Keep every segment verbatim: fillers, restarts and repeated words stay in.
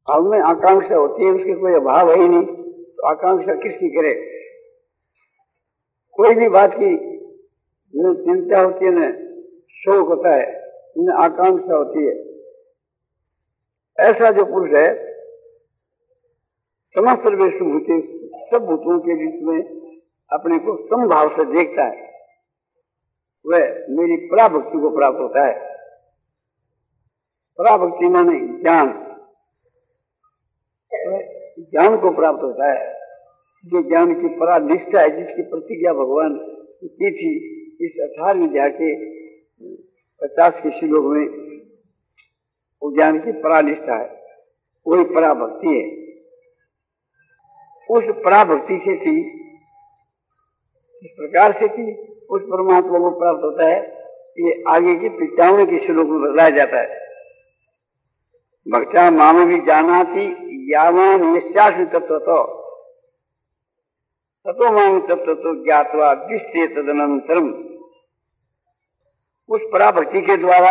अब में आकांक्षा होती है, उसके कोई अभाव है ही नहीं, तो आकांक्षा किसकी करे? कोई भी बात की न चिंता होती है, न शोक होता है, न आकांक्षा होती है। ऐसा जो पुरुष है समस्त सर्वेषु भूते, सब भूतों के बीच में अपने को समभाव से देखता है, वह मेरी पराभक्ति को प्राप्त होता है। पराभक्ति माने ज्ञान, ज्ञान को प्राप्त होता है। जो ज्ञान की परा निष्ठा है, जिसकी प्रतिज्ञा भगवान की थी इस अठारहवीं अध्याय के पचास के श्लोक में, वो ज्ञान की परा निष्ठा है, वही पराभक्ति है। उस पराभक्ति से थी, इस प्रकार से थी, उस परमात्मा को प्राप्त होता है। ये आगे के पिचावन के श्लोक में बदलाया जाता है। भक्त्या माम भी जानाति यावान निश्चासु तत्वतो ततो माम तत्वतो ज्ञात्वा दृष्टे तदनंतरम। उस पराभक्ति के द्वारा,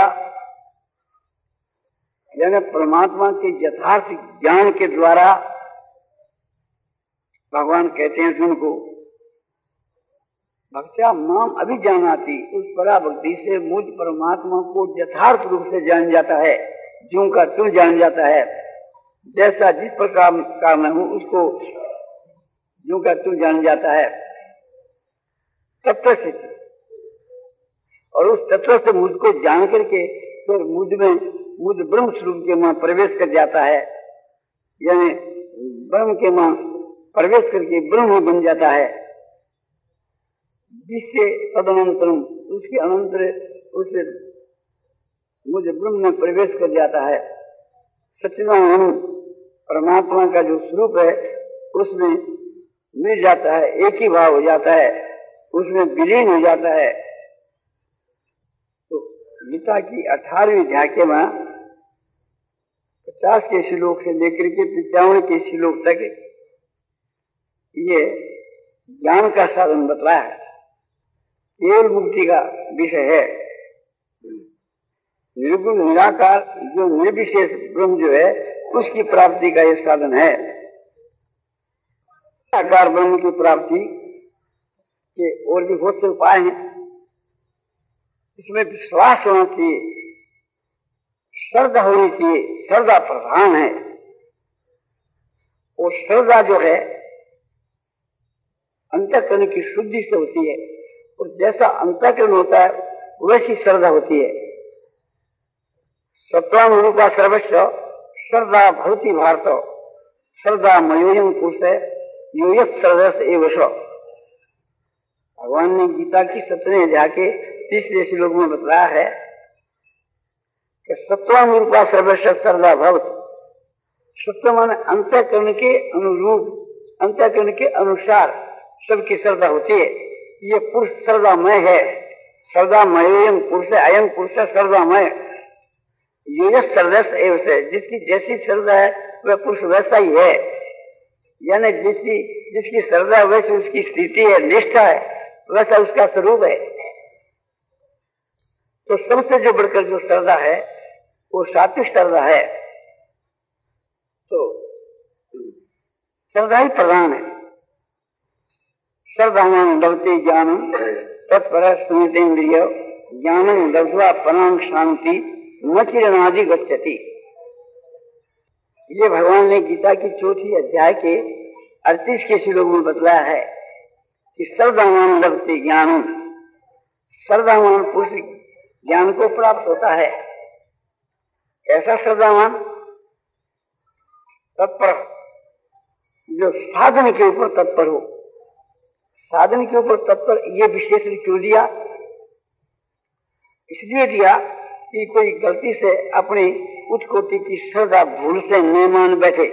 यानी परमात्मा के यथार्थ ज्ञान के द्वारा, भगवान कहते हैं अर्जुन को, भक्त्या माम अभिजानाति, उस पराभक्ति से मुझ परमात्मा को यथार्थ रूप से जान जाता है, ज्यों का त्यों जान जाता है। जैसा जिस प्रकार का मैं हूं उसको ज्यों का त्यों जान जाता है तत्व से, और उस तत्व से मुझको जान करके फिर मुझ में मुझ ब्रह्म स्वरूप के मां प्रवेश कर जाता है, यानी ब्रह्म के मां प्रवेश करके ब्रह्म बन जाता है। जिससे तदनंतरम, उसके अनंतर उस मुझ ब्रह्म में प्रवेश कर जाता है। सच्चिदानंद परमात्मा का जो स्वरूप है उसमें मिल जाता है, एक ही भाव हो जाता है, उसमें विलीन हो जाता है। तो गीता की अठारहवीं अध्याय के में पचास के श्लोक से लेकर के पिचावन के श्लोक तक ये ज्ञान का साधन बतलाया है, केवल मुक्ति का विषय है। निर्गुण निराकार जो निर्विशेष ब्रह्म जो है उसकी प्राप्ति का यह साधन है। निराकार ब्रह्म की प्राप्ति के और भी बहुत से उपाय हैं। इसमें विश्वास होना चाहिए, श्रद्धा होनी चाहिए, श्रद्धा प्रधान है। और श्रद्धा जो है अंतःकरण की शुद्धि से होती है, और जैसा अंतःकरण होता है वैसी श्रद्धा होती है। सत्वाम रूपा सर्वस्व श्रद्धा भवति भारत, श्रद्धा मयोयम पुरुष योयत श्रद्धस एवश। भगवान ने गीता की सत्रहवें अध्याय के तीसरे श्लोक में बतलाया है कि सत्वाम रूपा सर्वस्व श्रद्धा भवति। सत्व माने अंतःकरण के अनुरूप, अंतःकरण के अनुसार सबकी श्रद्धा होती है। ये पुरुष श्रद्धामय है, श्रद्धामयोयम पुरुष, अयम पुरुष श्रद्धामय। ये श्रद्धस एवं से, जिसकी जैसी श्रद्धा है वह पुरुष वैसा ही है, यानी जिसकी जिसकी श्रद्धा वैसी उसकी स्थिति है, निष्ठा है, वैसा उसका स्वरूप है। तो सबसे जो बढ़कर जो श्रद्धा है वो सात्विक श्रद्धा है। तो श्रद्धा ही प्रधान है। श्रद्धावान लभते ज्ञानम तत्पर सुनितेन्द्रिय ज्ञानम लब्ध्वा परां शांति न चिरनादि गच्छति। ये भगवान ने गीता की चौथी अध्याय के अड़तीस के श्लोक में बतलाया है कि श्रद्धावान लभते ज्ञानम, श्रद्धावान पुरुष ज्ञान को प्राप्त होता है। ऐसा श्रद्धावान तत्पर, जो साधन के ऊपर तत्पर हो। साधन के ऊपर तत्पर ये विशेषण क्यों दिया? इसलिए दिया कि कोई गलती से अपनी उच्च कोटि की श्रद्धा भूल से न मान बैठे।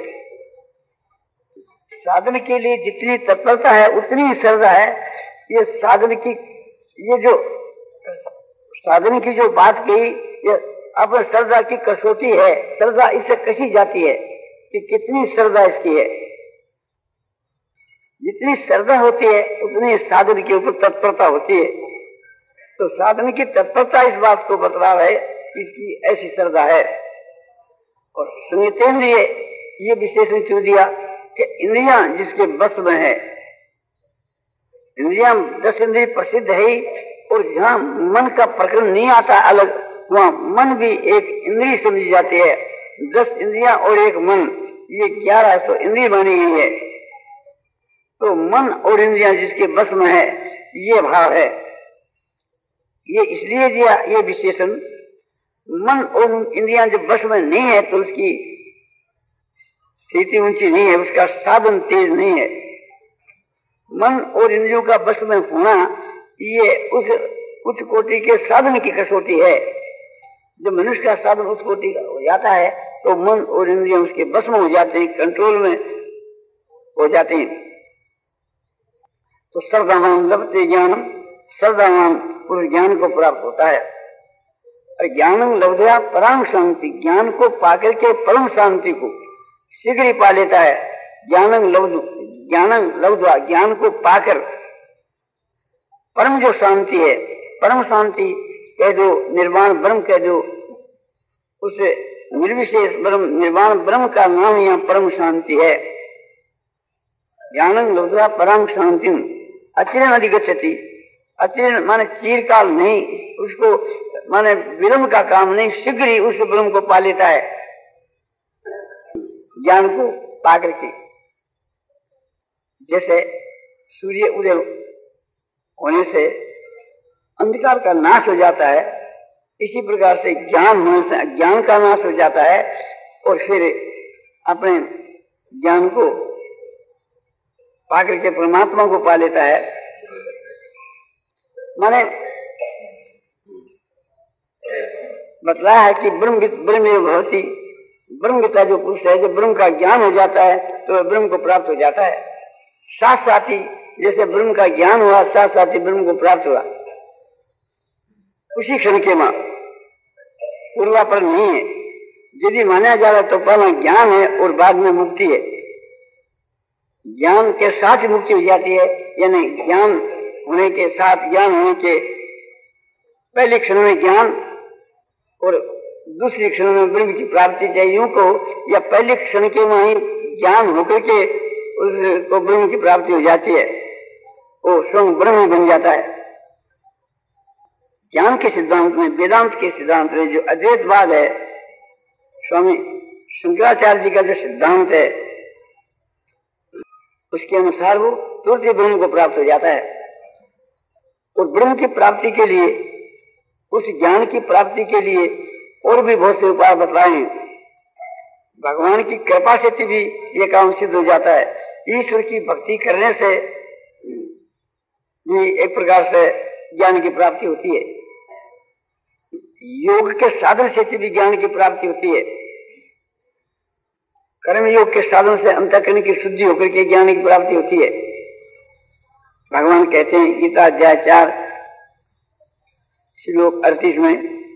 साधन के लिए जितनी तत्परता है उतनी ही श्रद्धा है। ये साधन की, ये जो साधन की जो बात कही, ये अपने श्रद्धा की कसौटी है। श्रद्धा इससे कसी जाती है कि कितनी श्रद्धा इसकी है। जितनी श्रद्धा होती है उतनी साधन के ऊपर तत्परता होती है। तो साधन की तत्परता इस बात को बतला रहे, इसकी ऐसी श्रद्धा है। और सुनितेंद्रिय ये विशेषण क्यों दिया कि इंद्रियां जिसके बस में है, इंद्रियां दस इंद्रिय प्रसिद्ध है ही, और जहां मन का प्रकरण नहीं आता अलग, वहां मन भी एक इंद्रिय समझी जाती है। दस इंद्रियां और एक मन, ये ग्यारह सौ इंद्रिय मानी गई है। तो मन और इंद्रियां जिसके बस में है, ये भाव है। ये इसलिए दिया ये विशेषण, मन और इंद्रियां जब बस में नहीं है तो उसकी स्थिति ऊंची नहीं है, उसका साधन तेज नहीं है। मन और इंद्रियों का बस में होना ये उस उच्च कोटि के साधन की कसौटी है। जब मनुष्य का साधन उच्च कोटि का हो जाता है तो मन और इंद्रियां उसके बस में हो जाते हैं, कंट्रोल में हो जाते हैं। तो सर्वदान लभते ज्ञानम, सर्वदान पुरुष ज्ञान को प्राप्त होता है। और ज्ञानम लब्ध्वा परम शांति, ज्ञान को पाकर के परम शांति को शीघ्र ही पा लेता है। ज्ञानम लब्ध ज्ञानम लब्ध्वा, ज्ञान को पाकर परम जो शांति है, परम शांति कह दो, निर्वाण ब्रह्म कह दो, उस निर्विशेष ब्रह्म, निर्वाण ब्रह्म का नाम यहाँ परम शांति है। ज्ञानम लब्ध्वा परम शांति अचिरेण अधिगच्छति, अचिरेण माने चीरकाल नहीं, उसको माने विलंब का काम नहीं, शीघ्र ही उस ब्रह्म को पा लेता है ज्ञान को पाकर के। जैसे सूर्य उदय होने से अंधकार का नाश हो जाता है, इसी प्रकार से ज्ञान होने से अज्ञान का नाश हो जाता है, और फिर अपने ज्ञान को पाकर के परमात्मा को पा लेता है। माने बतलाया है कि ब्रह्म ब्रह्म भवति, ब्रह्मविद्ता जो पुरुष है, जब ब्रह्म का ज्ञान हो जाता है तो ब्रह्म को प्राप्त हो जाता है। साथ साथ ही जैसे ब्रह्म का ज्ञान हुआ, साथ साथ ही ब्रह्म को प्राप्त हुआ उसी क्षण के मां, पूर्वापर नहीं है। यदि माना जा रहा तो पहला ज्ञान है और बाद में मुक्ति है। ज्ञान के साथ ही मुक्ति हो जाती है, यानी ज्ञान होने के साथ, ज्ञान होने के पहले क्षण में ज्ञान और दूसरी क्षण में ब्रह्म की प्राप्ति चाहिए, यूं को, या पहले क्षण के वहीं ज्ञान होकर के उसको ब्रह्म की प्राप्ति हो जाती है, वो स्वयं ब्रह्म बन जाता है। ज्ञान के सिद्धांत में, वेदांत के सिद्धांत में जो अद्वैतवाद है, स्वामी शंकराचार्य जी का जो सिद्धांत है, उसके अनुसार वो तुरंत ही ब्रह्म को प्राप्त हो जाता है। और ब्रह्म की प्राप्ति के लिए, उस ज्ञान की प्राप्ति के लिए और भी बहुत से उपाय बतलाए हैं। भगवान की कृपा से भी ये काम सिद्ध हो जाता है। ईश्वर की भक्ति करने से भी एक प्रकार से ज्ञान की प्राप्ति होती है। योग के साधन से भी ज्ञान की प्राप्ति होती है। कर्म योग के साधन से अंतःकरण की शुद्धि होकर के ज्ञान की प्राप्ति होती है। भगवान कहते हैं गीता अध्याय चार श्लोक अड़तीस में,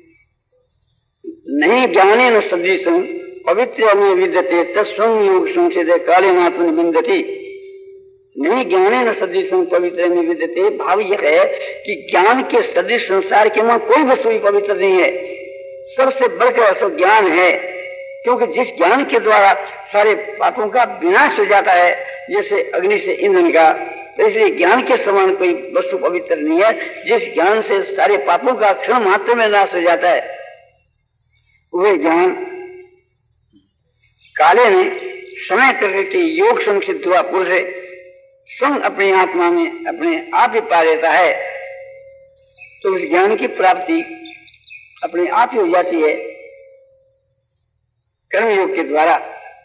नहीं ज्ञाने न सदृशं पवित्र में विद्यते तस्वं योग संसिदे काले नात्मनि बिंदति। नहीं ज्ञाने न सदृशं पवित्र में विद्यते, भाव यह है कि ज्ञान के सदृश संसार के वहां कोई वस्तु भी पवित्र नहीं है। सबसे बढ़कर असो ज्ञान है, क्योंकि जिस ज्ञान के द्वारा सारे पापों का विनाश हो जाता है, जैसे अग्नि से ईंधन का, तो इसलिए ज्ञान के समान कोई वस्तु पवित्र नहीं है। जिस ज्ञान से सारे पापों का क्षण मात्र में नाश हो जाता है, वह ज्ञान काले ने समय करके योग संसिद्ध हुआ पुरुष स्वयं अपनी आत्मा में अपने आप ही पा लेता है। तो उस ज्ञान की प्राप्ति अपने आप ही हो जाती है कर्म योग के द्वारा।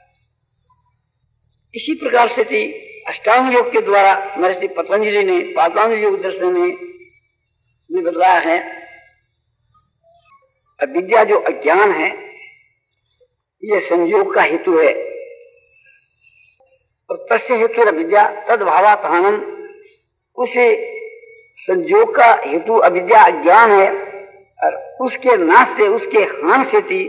इसी प्रकार से थी अष्टांग योग के द्वारा महर्षि पतंजलि ने पातांग योग दर्शन में बतलाया है। अविद्या जो अज्ञान है, यह संयोग का हेतु है, और तस्य हेतु अविद्या तद्भावात्हानम, उसे संयोग का हेतु अविद्या अज्ञान है, और उसके नाश से, उसके हान से थी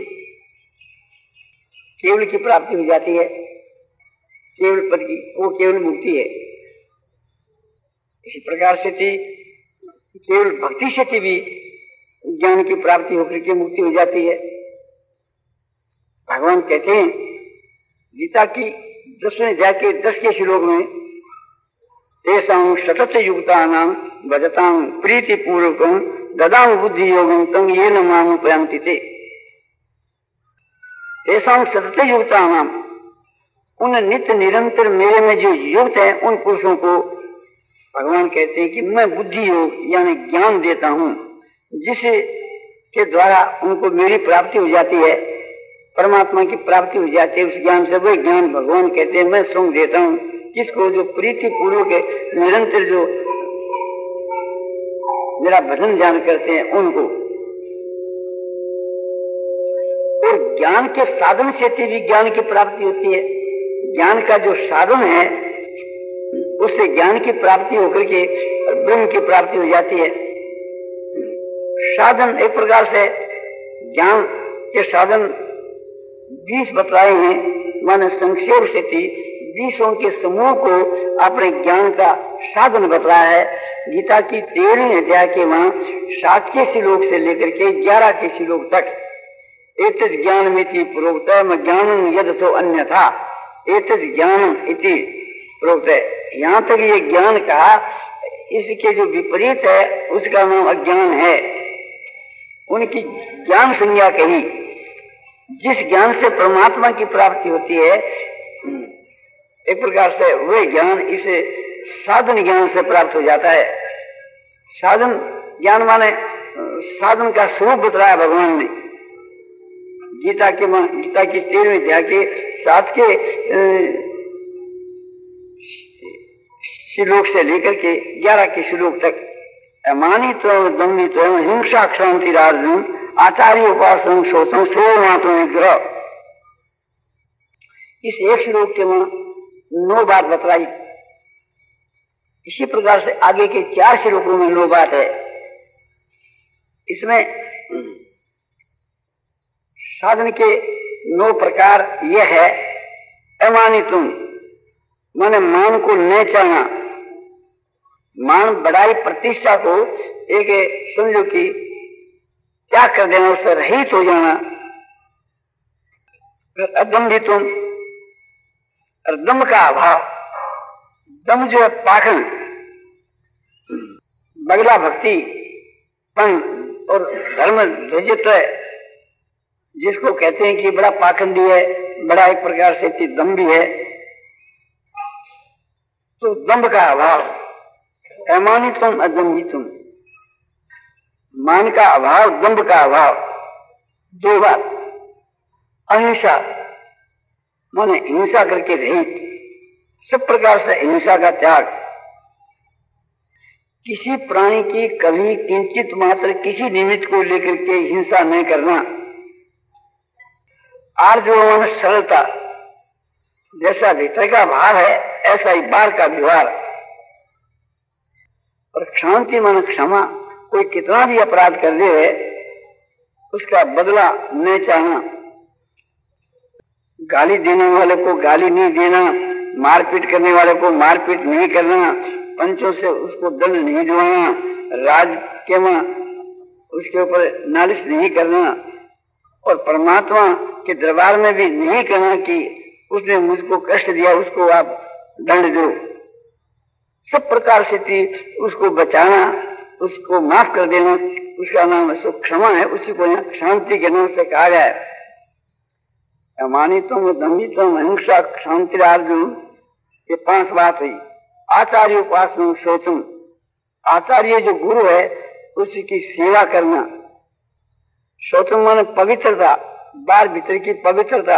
केवल की प्राप्ति हो जाती है, केवल पद की, वो केवल मुक्ति है। इसी प्रकार से थी केवल भक्ति से थी भी ज्ञान की प्राप्ति होकर के मुक्ति हो जाती है। भगवान कहते हैं गीता की दसवें अध्याय के दस के श्लोक में तेषां सतत युक्तानां भजतां प्रीति पूर्वकं ददामि बुद्धि योगं तं येन माम उपयान्ति ते। तेषां सतत युक्तानां, उन नित्य निरंतर मेरे में जो युक्त है उन पुरुषों को भगवान कहते हैं कि मैं बुद्धि योग यानी ज्ञान देता हूं, जिसके के द्वारा उनको मेरी प्राप्ति हो जाती है, परमात्मा की प्राप्ति हो जाती है। उस ज्ञान से वही ज्ञान भगवान कहते हैं मैं स्वयं देता हूं, किसको? जो प्रीति पूर्वक निरंतर जो मेरा भजन ध्यान करते हैं उनको। और ज्ञान के साधन से भी ज्ञान की प्राप्ति होती है। ज्ञान का जो साधन है उससे ज्ञान की प्राप्ति होकर के ब्रह्म की प्राप्ति हो जाती है। साधन एक प्रकार से ज्ञान के साधन बीस बतलाए हैं, माने संक्षेप से थी बीसों के समूह को अपने ज्ञान का साधन बतलाया है। गीता की तेरहवीं अध्याय के वहां सात के श्लोक से लेकर के ग्यारह के श्लोक तक एतस् ज्ञान मिति प्रोक्त ज्ञानम यदथो अन्यथा एतस् ज्ञान इति प्रोक्त है। यहाँ तक ये ज्ञान कहा, इसके जो विपरीत है उसका नाम अज्ञान है। उनकी ज्ञान संज्ञा कही, जिस ज्ञान से परमात्मा की प्राप्ति होती है, एक प्रकार से वह ज्ञान इसे साधन ज्ञान से प्राप्त हो जाता है। साधन ज्ञान माने साधन का स्वरूप बतलाया भगवान ने गीता के गीता की तेरहवीं अध्याय के सात के श्लोक से लेकर के ग्यारह के श्लोक तक अमानित दंडित हिंसा क्षांति राजन आचार्य उपासन शोषण सेवात्म विग्रह। इस एक श्लोक के में नौ बात बतलाई। इसी प्रकार से आगे के चार श्लोकों में नौ बात है। इसमें साधन के नौ प्रकार यह है। अमानितुम माने मान को न चाहना, मान बढ़ाई प्रतिष्ठा को एक समझो कि त्याग कर देना, उससे रहित हो जाना। अदम्भितुम, दम का अभाव, दम जो है पाखंड, बगला भक्ति पन और धर्म ध्वजित है, जिसको कहते हैं कि बड़ा पाखंडी है, बड़ा एक प्रकार से दम भी है, तो दम्भ का अभाव। अमानितुम अदम्भितुम, मान का अभाव, दंभ का अभाव। दो बात। अहिंसा माने हिंसा करके रहित, सब प्रकार से हिंसा का त्याग। किसी प्राणी की कभी किंचित मात्र किसी निमित्त को लेकर के हिंसा नहीं करना। आर्जव सरलता, जैसा भीतर का भाव है ऐसा ही बाहर का व्यवहार। और शांति मन क्षमा, कोई कितना भी अपराध कर दे उसका बदला नहीं चाहना। गाली देने वाले को गाली नहीं देना, मारपीट करने वाले को मारपीट नहीं करना, पंचों से उसको दंड नहीं दिलाना, राज के में उसके ऊपर नालिश नहीं करना, और परमात्मा के दरबार में भी नहीं कहना कि उसने मुझको कष्ट दिया उसको आप दंड दो। सब प्रकार से थी उसको बचाना, उसको माफ कर देना, उसका नाम है क्षमा है। उसी को यहाँ शांति के नाम से कहा गया है। अमानितुम दंभितुम अहिंसा शांति अर्जुन, ये पांच बात हुई। आचार्य उपासना शोचम, आचार्य जो गुरु है उसकी सेवा करना। शोचम माने पवित्रता, बाहर भीतर की पवित्रता।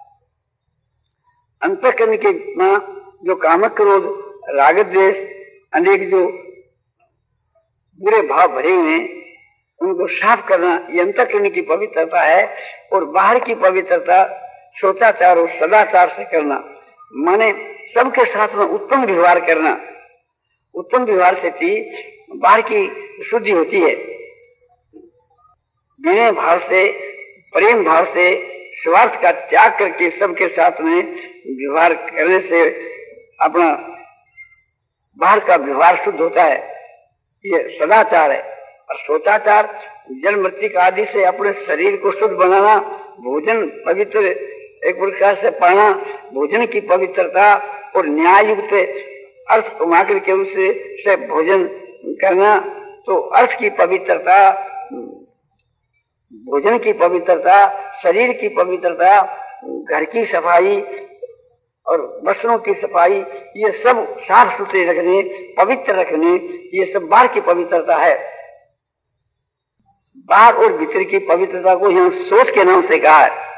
अंतःकरण के जो कामक क्रोध राग द्वेष अनेक जो बुरे भाव भरे हुए हैं उनको साफ करना, ये अंतःकरण की पवित्रता है। और बाहर की पवित्रता सोचाचार और सदाचार से करना, माने सबके साथ में उत्तम व्यवहार करना। उत्तम व्यवहार से थी बाहर की शुद्धि होती है। विनय भाव से, प्रेम भाव से, स्वार्थ का त्याग करके सबके साथ में व्यवहार करने से अपना बाहर का व्यवहार शुद्ध होता है। ये सदाचार है। और सोचाचार जल मृतिका आदि से अपने शरीर को शुद्ध बनाना, भोजन पवित्र एक प्रकार से पढ़ना भोजन की पवित्रता और न्याय युक्त अर्थ कमा करके उससे से भोजन करना, तो अर्थ की पवित्रता, भोजन की पवित्रता, शरीर की पवित्रता, घर की सफाई और वस्त्रों की सफाई, ये सब साफ सुथरे रखने, पवित्र रखने, ये सब बाहर की पवित्रता है। बाहर और भीतर की पवित्रता को यहाँ सोच के नाम से कहा है।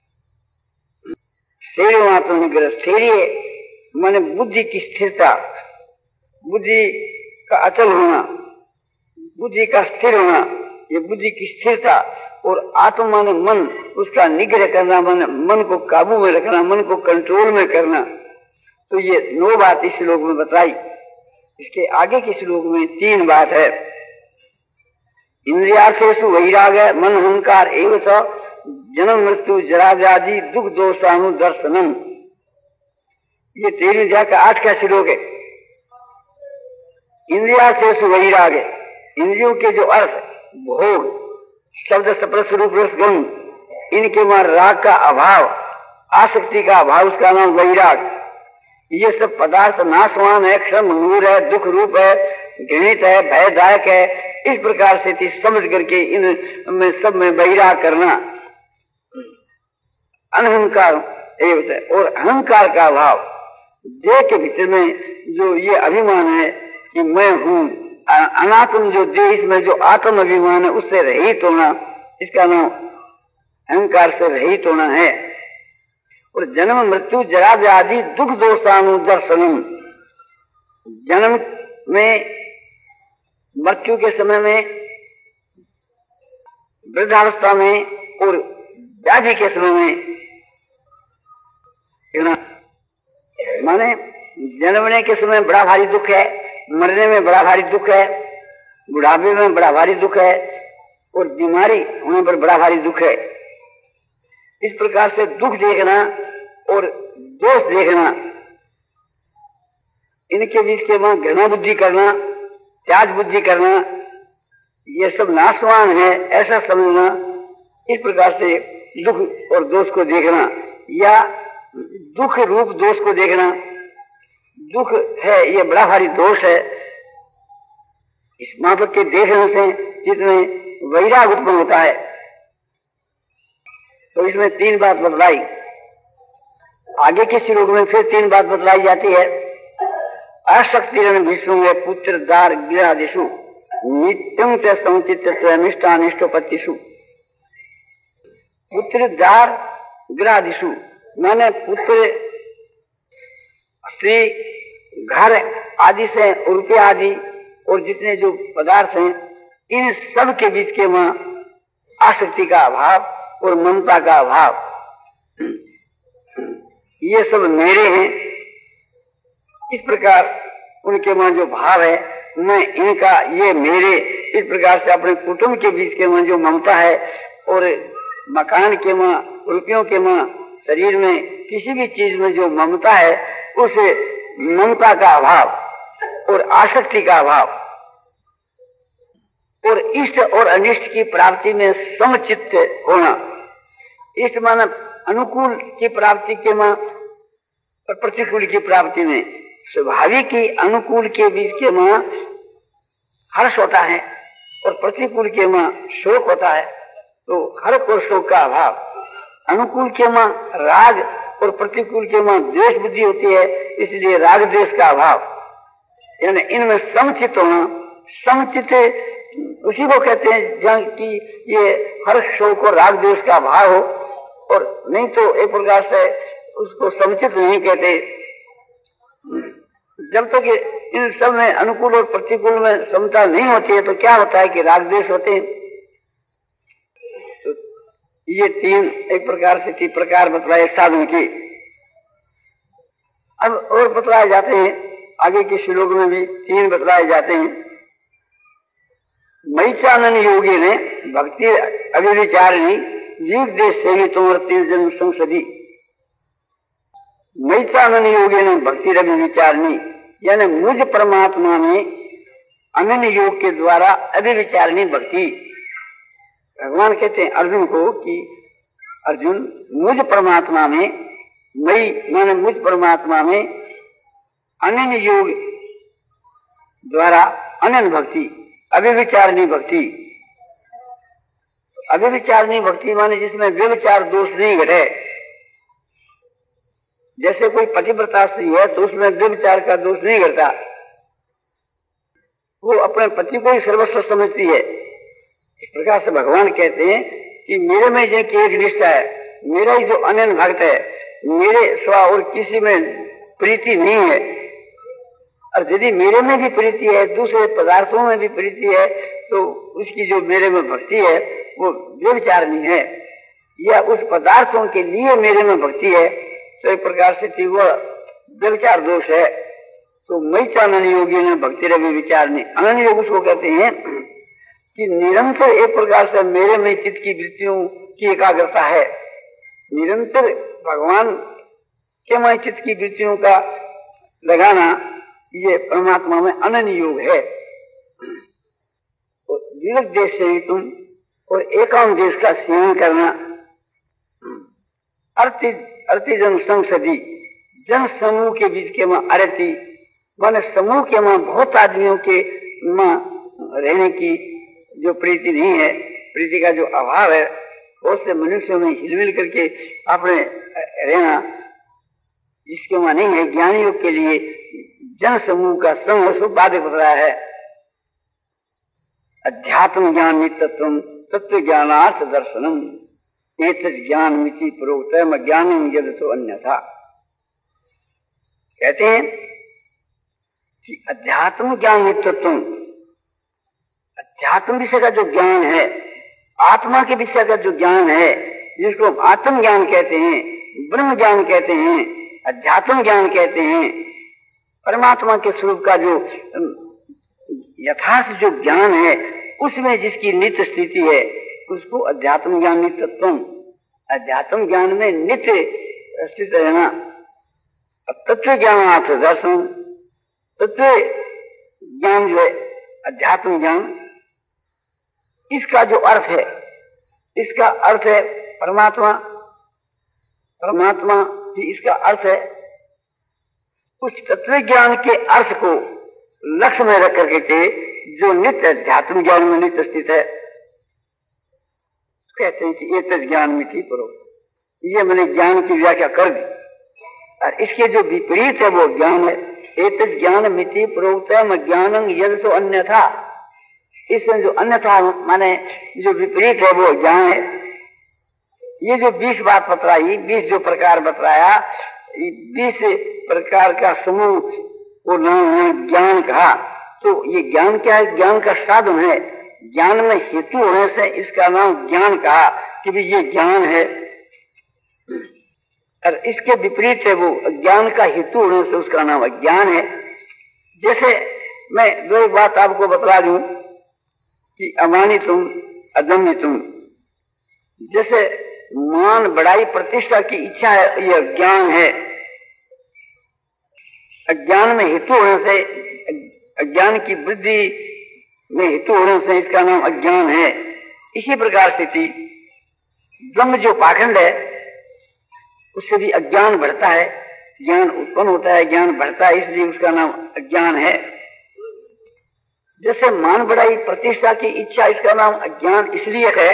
स्थैर्य मात्र निग्रह, स्थैर्य माने बुद्धि की स्थिरता, बुद्धि का अचल होना, बुद्धि का स्थिर होना, ये बुद्धि की स्थिरता। और आत्मा माने मन, उसका निग्रह करना माने मन को काबू में रखना, मन को कंट्रोल में करना। तो ये नौ बात इस श्लोक में बताई। इसके आगे के श्लोक में तीन बात है। इंद्रियार्थेषु वैराग्य मन अहंकार एवं च जन्म मृत्यु जरा व्याधि दुख दोषानुदर्शनम। ये तेरहवीं अध्याय का आठ का श्लोक है। इंद्रियार्थेषु वैराग्य, इंद्रियों के जो अर्थ भोग, शब्द स्पर्श रूप रस गंध, इनके वहां राग का अभाव, आसक्ति का अभाव, उसका नाम वैराग। ये सब पदार्थ नाशवान है, क्षण भंगुर है, दुख रूप है, घृणित है, भयदायक है। इस प्रकार से थी समझ करके इन में सब में वैराग करना। अनहंकार एवं, और अहंकार का अभाव, देह के भीतर में जो ये अभिमान है कि मैं हूं, अनात्म जो देह, इसमें जो आत्म अभिमान है उससे रहित होना, इसका नाम अहंकार से रहित होना है। और जन्म मृत्यु जरा व्याधि दुख दोषानुदर्शनम, जन्म में, मृत्यु के समय में, वृद्धावस्था में और व्याधि के समय में। माने जन्मने के समय बड़ा भारी दुख है, मरने में बड़ा भारी दुख है, बुढ़ापे में बड़ा भारी दुख है, और बीमारी होने पर बड़ा भारी दुख है। इस प्रकार से दुख देखना और दोष देखना, इनके बीच के वहां घृणा बुद्धि करना, त्याग बुद्धि करना, ये सब नाशवान है ऐसा समझना। इस प्रकार से दुख और दोष को देखना, या दुख रूप दोष को देखना। दुख है, ये बड़ा भारी दोष है। इस मापक के देखने से जितने वैराग उत्पन्न होता है। तो इसमें तीन बात बतलाई। आगे के श्लोक में फिर तीन बात बतलाई जाती है। अशक्ति विष्णु है पुत्र दार गृहादिशु नित्यं च संचित्य निष्ठानिष्ठोपत्तिषु। पुत्र दार गृहादिशु माने पुत्र, स्त्री, घर आदि से, रुपये आदि और जितने जो पदार्थ हैं, इन सब के बीच के वहां आसक्ति का अभाव और ममता का अभाव। ये सब मेरे हैं, इस प्रकार उनके वहां जो भाव है, मैं इनका, ये मेरे, इस प्रकार से अपने कुटुंब के बीच के वहां जो ममता है, और मकान के वहां, रुपयों के वहां, शरीर में किसी भी चीज में जो ममता है, उस ममता का अभाव और आसक्ति का अभाव, और इष्ट और अनिष्ट की प्राप्ति में समचित्त होना। इष्ट माना अनुकूल की प्राप्ति के मां और प्रतिकूल की प्राप्ति में, स्वाभाविक की अनुकूल के बीच के मां हर्ष होता है और प्रतिकूल के मां शोक होता है। तो हर्ष और शोक का अभाव, अनुकूल के मां राग और प्रतिकूल के मां द्वेष बुद्धि होती है, इसलिए राग द्वेष का अभाव। यानी इनमें समचित होना। समचित उसी को कहते हैं जहां की ये हर्ष शोक और राग द्वेष का अभाव हो, और नहीं तो एक प्रकार से उसको समचित नहीं कहते। जब तक तो इन सब में अनुकूल और प्रतिकूल में समता नहीं होती है, तो क्या होता है कि राग द्वेष होते हैं। तो ये तीन एक प्रकार से तीन प्रकार बतलाए साधन की। अब और बतलाए जाते हैं, आगे के श्लोक में भी तीन बतलाए जाते हैं। मैचानन योगी ने भक्ति अभिविचारिणी जीव देश से तुम्हार तीन जन्म संसदी। मैचानन योगी ने भक्ति अभिविचारिणी, यानी मुझ परमात्मा में अनन्य योग के द्वारा अभिविचारिणी भक्ति। भगवान कहते हैं अर्जुन को कि अर्जुन मुझ परमात्मा में, मई माने मुझ परमात्मा में अनन्य योग द्वारा अनन्य भक्ति, अभिविचारणी भक्ति। अभिविचारणी भक्ति माने जिसमें व्यभिचार दोष नहीं घटे। जैसे कोई पतिव्रता स्त्री है तो उसमें व्यभिचार का दोष नहीं घटता, वो अपने पति को ही सर्वस्व समझती है। इस प्रकार से भगवान कहते हैं कि मेरे में जिनकी एक निष्ठा है, मेरा ही जो अनन्य भक्त है, मेरे सिवा और किसी में प्रीति नहीं है। और यदि मेरे में भी प्रीति है, दूसरे पदार्थों में भी प्रीति है, तो उसकी जो मेरे में भक्ति है वो व्यभिचारणी है, या उस पदार्थों के लिए मेरे में भक्ति है तो एक प्रकार से थी वो व्यभिचार दोष है। तो मई चानन योगी ने भक्ति रवि विचारणी, अनन्य योग उसको कहते हैं कि निरंतर एक प्रकार से मेरे में चित्त की वृत्तियों की एकाग्रता है। निरंतर भगवान के में चित्त की वृत्तियों का लगाना, ये परमात्मा में अनन्य योग है। तो विविध देश से तुम और एकांत देश का सेवन करना, अर्थी अर्थी जन संसदी, जन समूह के बीच के मां अरती माने समूह के मां बहुत आदमियों के मां रहने की जो प्रीति नहीं है, प्रीति का जो अभाव है, बहुत से मनुष्यों में हिलमिल करके अपने रहना जिसके मां नहीं है, ज्ञानियों के लिए जन समूह का संग सो बाधिक हो रहा है। अध्यात्म ज्ञान नित्यत्वम तत्व ज्ञानार्थ दर्शनम एक ज्ञान मिति प्रोक्त ज्ञानम यद सो अन्यथा। कहते हैं कि अध्यात्म ज्ञान नित्यत्व, अध्यात्म विषय का जो ज्ञान है, आत्मा के विषय का जो ज्ञान है, जिसको आत्म ज्ञान कहते हैं, ब्रह्म ज्ञान कहते हैं, अध्यात्म ज्ञान कहते हैं, परमात्मा के स्वरूप का जो यथार्थ जो ज्ञान है, उसमें जिसकी नित्य स्थिति है, उसको अध्यात्म ज्ञान नित्यत्व। अध्यात्म ज्ञान में नित्य स्थित रहना। तत्व ज्ञानार्थ दर्शन, तत्व ज्ञान जो है अध्यात्म ज्ञान, इसका जो अर्थ है, इसका अर्थ है परमात्मा। परमात्मा ही इसका अर्थ है। उस तत्व ज्ञान के अर्थ को लक्ष्य में रख करके के जो नित्य अध्यात्म ज्ञान में नित्य स्थित है, कहते हैं कि एक ज्ञान मिति परो। ये मैंने ज्ञान की व्याख्या कर दी, और इसके जो विपरीत है वो ज्ञान है। एक ज्ञान मिति प्रोक्त है ज्ञानं यद सो अन्यथा। इसमें जो अन्यथा माने जो विपरीत है वो ज्ञान है। ये जो बीस बात बतलाई, बीस जो प्रकार बतलाया, बीस प्रकार का समूह को नाम है ज्ञान कहा। तो ये ज्ञान क्या है? ज्ञान का साधन है। ज्ञान में हेतु होने से इसका नाम ज्ञान कहा कि भी ये ज्ञान है। और इसके विपरीत है वो ज्ञान का हेतु होने से उसका नाम अज्ञान है। जैसे मैं दो एक बात आपको बतला दूं कि अमानितुम अदम्यतुम, जैसे मान बढ़ाई प्रतिष्ठा की इच्छा है, यह ज्ञान है। अज्ञान में हेतु होने से, अज्ञान की वृद्धि में हेतु होने से इसका नाम अज्ञान है। इसी प्रकार से थी ब्रह्म जो पाखंड है उससे भी अज्ञान बढ़ता है, ज्ञान उत्पन्न होता है, ज्ञान बढ़ता है, इसलिए उसका नाम अज्ञान है। जैसे मान बढ़ाई प्रतिष्ठा की इच्छा, इसका नाम अज्ञान इसलिए है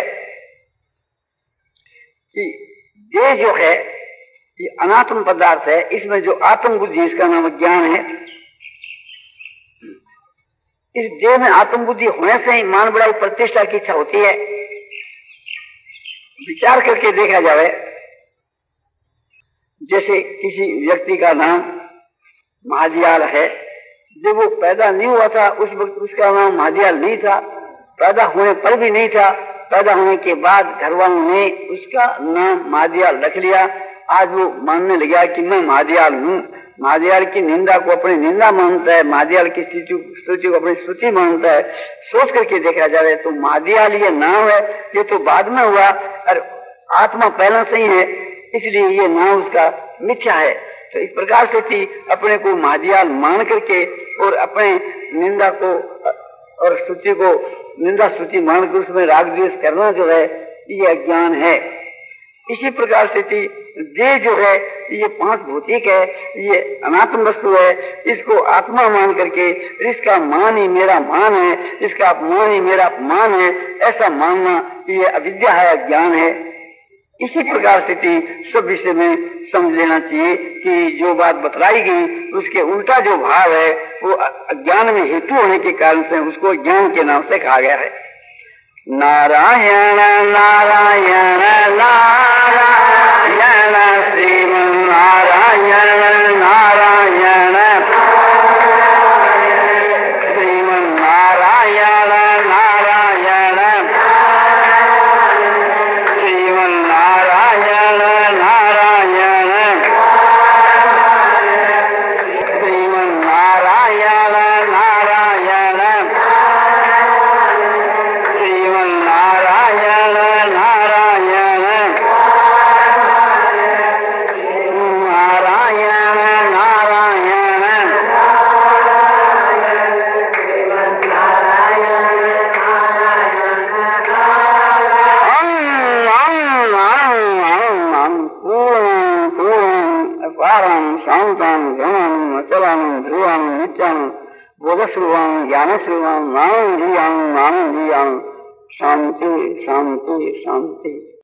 कि देह जो है ये अनात्म पदार्थ है, इसमें जो आत्म बुद्धि, इसका नाम अज्ञान है। इस देह में आत्म बुद्धि होने से ही मान बढ़ाई प्रतिष्ठा की इच्छा होती है। विचार करके देखा जाए, जैसे किसी व्यक्ति का नाम महादयाल है, जब वो पैदा नहीं हुआ था उस वक्त उसका नाम महादयाल नहीं था, पैदा होने पर भी नहीं था, पैदा होने के बाद घर वालों ने उसका नाम महादयाल रख लिया। आज वो मानने लगा कि मैं महादयाल हूँ, महादयाल की निंदा को अपनी निंदा मानता है, महादयाल की स्तुति को अपनी स्तुति मानता है। सोच करके देखा जाए तो महादयाल ये नाम है, ये तो बाद में हुआ और आत्मा पहले से ही है, इसलिए ये नाम उसका मिथ्या है। तो इस प्रकार से थी अपने को महादयाल मान करके और अपने निंदा को और स्तुति को निंदा स्तुति मानकर उसमें राग द्वेष करना जो है ये अज्ञान है। इसी प्रकार से थी देह जो है ये पांच भौतिक है, ये अनात्म वस्तु है, इसको आत्मा मान करके इसका मान ही मेरा मान है, इसका अपमान ही मेरा अपमान है, ऐसा मानना ये अविद्या है, अज्ञान है। इसी प्रकार से थी सब विषय में समझ लेना चाहिए कि जो बात बतलाई गई उसके उल्टा जो भाव है वो अज्ञान में हेतु होने के कारण से उसको ज्ञान के नाम से कहा गया है। नारायण नारायण नारायण श्रीमन नारायण नारायण श्रीमन नारायण नारायण श्रीमन नारायण नारायण श्रीमन नारायण नारायण नारायण नारायण नारायण नारायण पूर्ण पूर्ण अपारं शान्तं घनं अचलं ध्रुवं नित्यं बोधस्वरूपं ज्ञानस्वरूपं नामं धियां नामं धियां शांति शांति शांति।